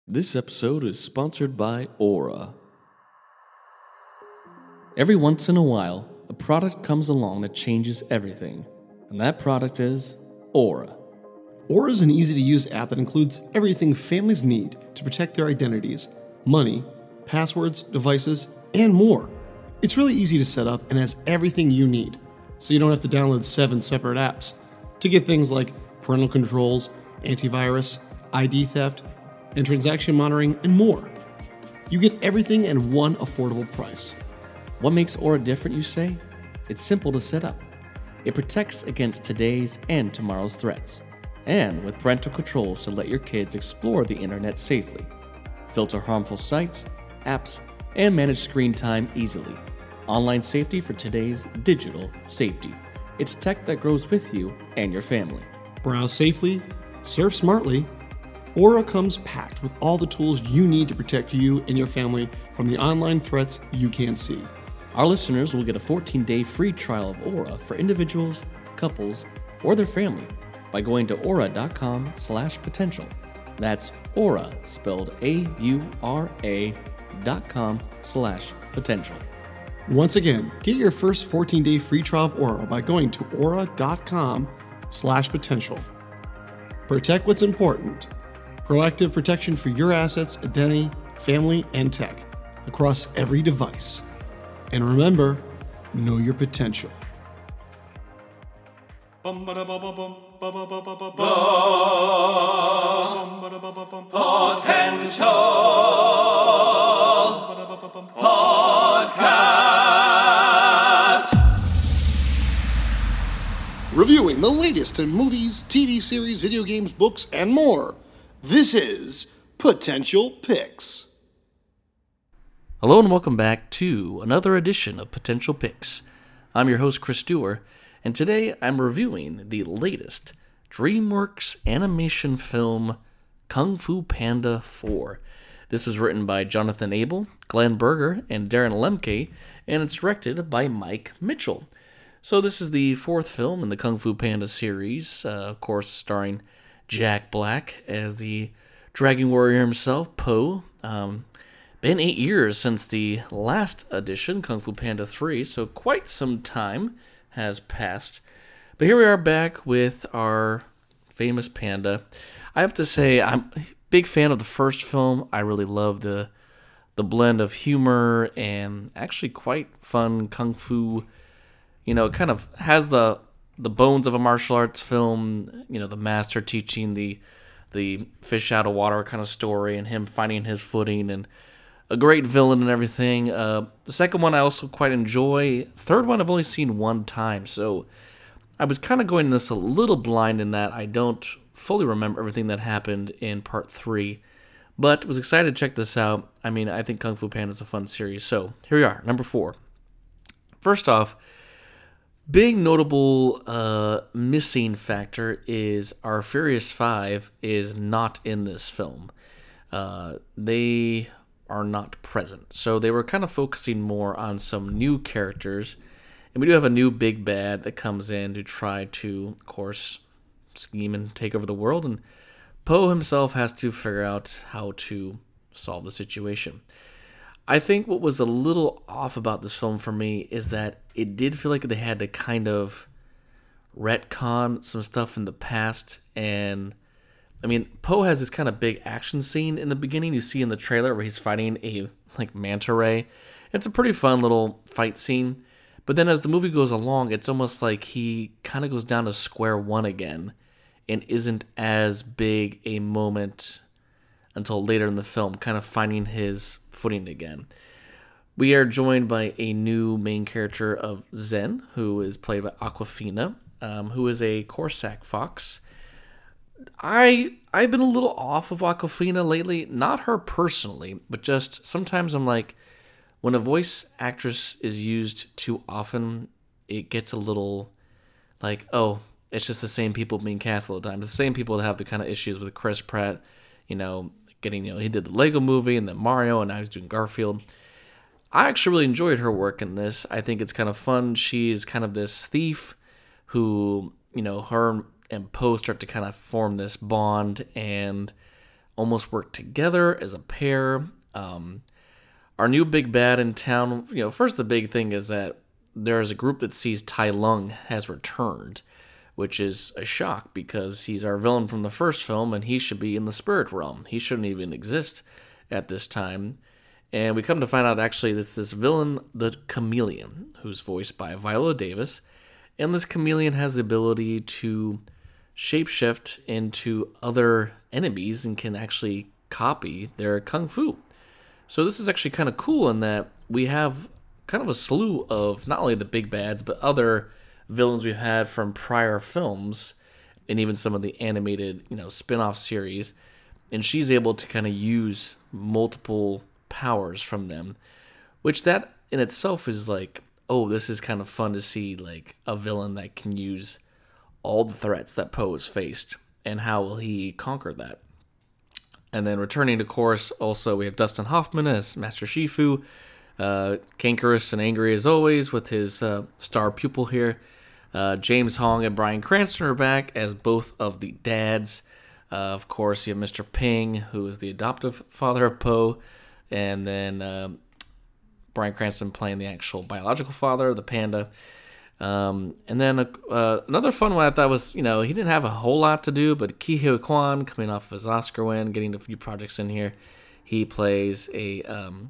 This episode is sponsored by Aura. Every once in a while, a product comes along that changes everything, and that product is Aura. Aura is an easy-to-use app that includes everything families need to protect their identities, money, passwords, devices, and more. It's really easy to set up and has everything you need, so you don't have to download 7 separate apps to get things like parental controls, antivirus, ID theft, and transaction monitoring, and more. You get everything at one affordable price. What makes Aura different, you say? It's simple to set up. It protects against today's and tomorrow's threats, and with parental controls to let your kids explore the internet safely, filter harmful sites, apps, and manage screen time easily. Online safety for today's digital safety. It's tech that grows with you and your family. Browse safely, surf smartly. Aura comes packed with all the tools you need to protect you and your family from the online threats you can't see. Our listeners will get a 14-day free trial of Aura for individuals, couples, or their family by going to aura.com/potential. That's Aura, spelled AURA.com/potential. Once again, get your first 14-day free trial of Aura by going to aura.com/potential. Protect what's important. Proactive protection for your assets, identity, family, and tech across every device. And remember, know your potential. Reviewing the latest in movies, TV series, video games, books, and more. This is Potential Picks. Hello and welcome back to another edition of Potential Picks. I'm your host, Chris Dewar, and today I'm reviewing the latest DreamWorks animation film, Kung Fu Panda 4. This was written by Jonathan Abel, Glenn Berger, and Darren Lemke, and it's directed by Mike Mitchell. So this is the 4th film in the Kung Fu Panda series, of course starring Jack Black as the Dragon Warrior himself, Po. Been 8 years since the last edition, Kung Fu Panda 3, so quite some time has passed. But here we are back with our famous panda. I have to say, I'm a big fan of the first film. I really love the blend of humor and actually quite fun kung fu. You know, it kind of has the bones of a martial arts film, you know, the master teaching the fish out of water kind of story and him finding his footing and a great villain and everything. The second one I also quite enjoy. Third one I've only seen one time, so I was kind of going this a little blind in that I don't fully remember everything that happened in part 3, but was excited to check this out. I mean, I think Kung Fu Panda is a fun series, so here we are, number 4. First off, big notable missing factor is our Furious 5 is not in this film. They are not present. So they were kind of focusing more on some new characters. And we do have a new big bad that comes in to try to, of course, scheme and take over the world. And Po himself has to figure out how to solve the situation. I think what was a little off about this film for me is that it did feel like they had to kind of retcon some stuff in the past. And I mean, Po has this kind of big action scene in the beginning you see in the trailer where he's fighting a manta ray. It's a pretty fun little fight scene. But then as the movie goes along, it's almost like he kind of goes down to square one again and isn't as big a moment until later in the film, kind of finding his footing again. We are joined by a new main character of Zen, who is played by Awkwafina, who is a Corsac fox. I've been a little off of Awkwafina lately, not her personally, but just sometimes I'm like, when a voice actress is used too often, it gets a little like, oh, it's just the same people being cast all the time. It's the same people that have the kind of issues with Chris Pratt, he did the Lego movie and then Mario, and now he's doing Garfield. I actually really enjoyed her work in this. I think it's kind of fun. She's kind of this thief who, her and Po start to kind of form this bond, and almost work together as a pair. Our new big bad in town, first the big thing is that there's a group that sees Tai Lung has returned, which is a shock because he's our villain from the first film and he should be in the spirit realm. He shouldn't even exist at this time. And we come to find out actually it's this villain, the Chameleon, who's voiced by Viola Davis. And this chameleon has the ability to shapeshift into other enemies and can actually copy their kung fu. So this is actually kind of cool in that we have kind of a slew of not only the big bads, but other villains we've had from prior films and even some of the animated, spin-off series. And she's able to kind of use multiple powers from them, which that in itself is like, oh, this is kind of fun to see, like a villain that can use all the threats that Poe has faced and how will he conquer that. And then returning to course, also we have Dustin Hoffman as Master Shifu, cankerous and angry as always with his star pupil here. James Hong and Bryan Cranston are back as both of the dads. Of course, you have Mr. Ping, who is the adoptive father of Poe, and then Bryan Cranston playing the actual biological father, the panda. And then another fun one I thought was, he didn't have a whole lot to do, but Ke Huy Quan, coming off of his Oscar win, getting a few projects in here, he plays a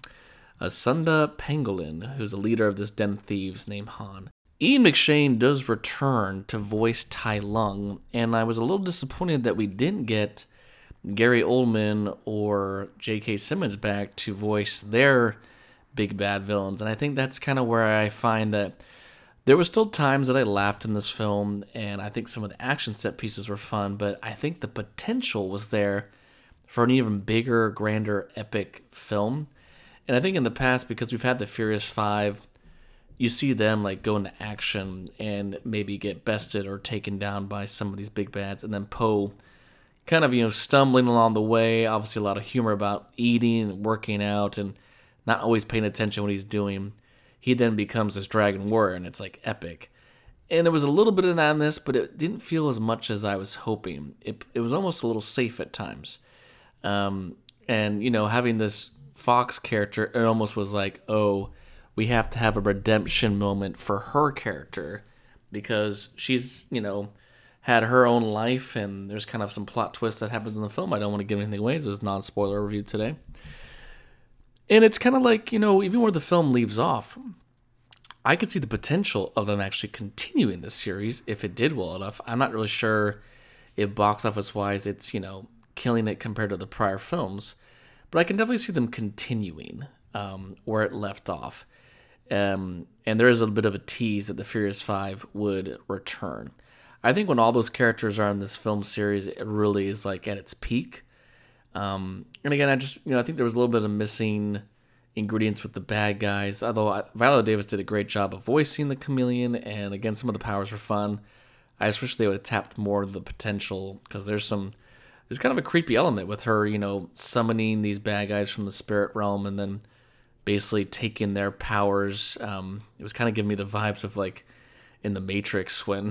Sunda Pangolin, who's the leader of this den of thieves named Han. Ian McShane does return to voice Tai Lung, and I was a little disappointed that we didn't get Gary Oldman or J.K. Simmons back to voice their big bad villains. And I think that's kind of where I find that there were still times that I laughed in this film, and I think some of the action set pieces were fun, but I think the potential was there for an even bigger, grander, epic film. And I think in the past, because we've had the Furious 5, you see them like go into action and maybe get bested or taken down by some of these big bads, and then Poe kind of, stumbling along the way. Obviously a lot of humor about eating and working out and not always paying attention to what he's doing. He then becomes this dragon warrior, and it's like epic. And there was a little bit of that in this, but it didn't feel as much as I was hoping. It was almost a little safe at times. And, having this Fox character, it almost was like, oh, we have to have a redemption moment for her character because she's, had her own life, and there's kind of some plot twists that happens in the film. I don't want to give anything away. This is a non-spoiler review today. And it's kind of like, even where the film leaves off, I could see the potential of them actually continuing this series if it did well enough. I'm not really sure if box office-wise it's, killing it compared to the prior films, but I can definitely see them continuing where it left off. And there is a bit of a tease that the Furious 5 would return. I think when all those characters are in this film series, it really is like at its peak. And again, I think there was a little bit of missing ingredients with the bad guys, although Viola Davis did a great job of voicing the chameleon, and again, some of the powers were fun. I just wish they would have tapped more of the potential, because there's kind of a creepy element with her, summoning these bad guys from the spirit realm and then basically taking their powers. It was kind of giving me the vibes of like in the Matrix when,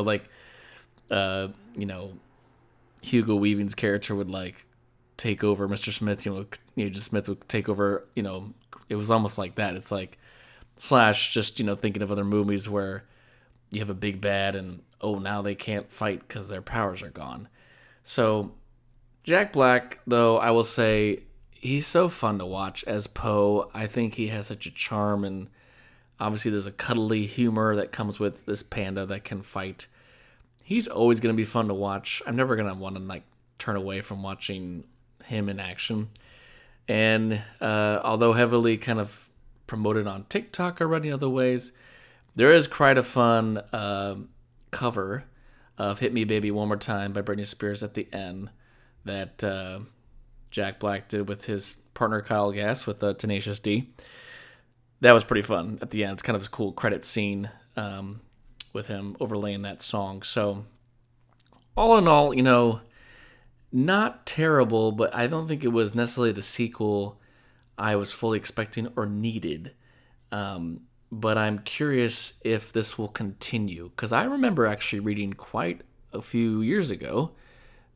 Hugo Weaving's character would like take over Mr. Smith, Agent Smith would take over, it was almost like that. It's like, slash just, thinking of other movies where you have a big bad and, oh, now they can't fight because their powers are gone. So Jack Black, though, I will say he's so fun to watch as Poe. I think he has such a charm, and obviously there's a cuddly humor that comes with this panda that can fight. He's always going to be fun to watch. I'm never going to want to turn away from watching him in action. And although heavily kind of promoted on TikTok or any other ways, there is quite a fun cover of Hit Me Baby One More Time by Britney Spears at the end that Jack Black did with his partner Kyle Gass with Tenacious D. That was pretty fun at the end. It's kind of a cool credit scene with him overlaying that song. So all in all, not terrible, but I don't think it was necessarily the sequel I was fully expecting or needed. But I'm curious if this will continue, because I remember actually reading quite a few years ago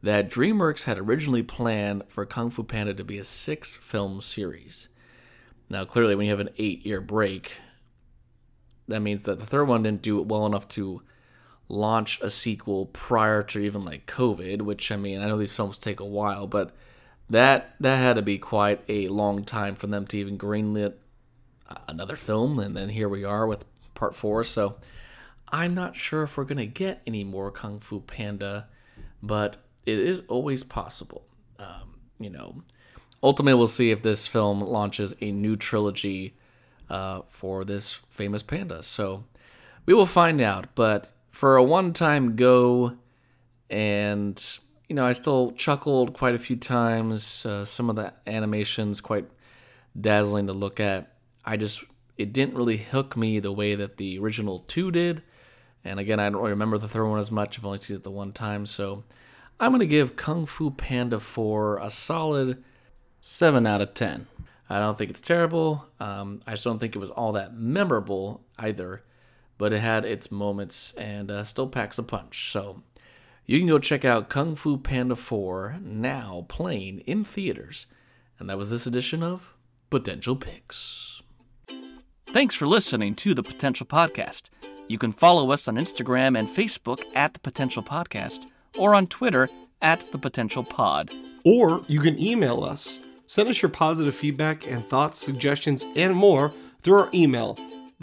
that DreamWorks had originally planned for Kung Fu Panda to be a 6-film series. Now, clearly, when you have an 8-year break, that means that the third one didn't do it well enough to launch a sequel prior to even like COVID, which, I mean, I know these films take a while, but that had to be quite a long time for them to even greenlit another film, and then here we are with part 4. So I'm not sure if we're going to get any more Kung Fu Panda, but it is always possible. Ultimately, we'll see if this film launches a new trilogy for this famous panda. So we will find out. But for a one-time go, and I still chuckled quite a few times. Some of the animations quite dazzling to look at. It didn't really hook me the way that the original 2 did. And again, I don't really remember the third one as much. I've only seen it the one time. So I'm going to give Kung Fu Panda 4 a solid 7 out of 10. I don't think it's terrible. I just don't think it was all that memorable either. But it had its moments and still packs a punch. So you can go check out Kung Fu Panda 4, now playing in theaters. And that was this edition of Potential Picks. Thanks for listening to the Potential Podcast. You can follow us on Instagram and Facebook at The Potential Podcast, or on Twitter at The Potential Pod. Or you can email us. Send us your positive feedback and thoughts, suggestions, and more through our email,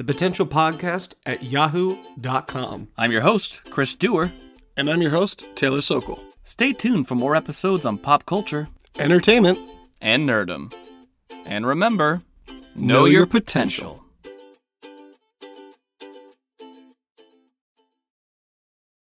thepotentialpodcast@yahoo.com. I'm your host, Chris Dewar. And I'm your host, Taylor Sokol. Stay tuned for more episodes on pop culture, entertainment, and nerdom. And remember, know your potential.